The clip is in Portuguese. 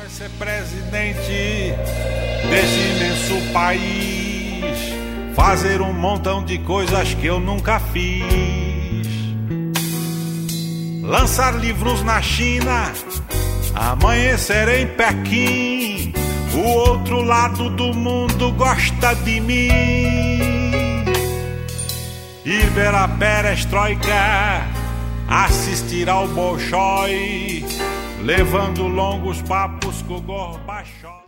é ser presidente desse imenso país, fazer um montão de coisas que eu nunca fiz, lançar livros na China, amanhecer em Pequim, o outro lado do mundo gosta de mim, ir ver a perestroika, assistir ao Bolshoi, levando longos papos com o Gorbachev.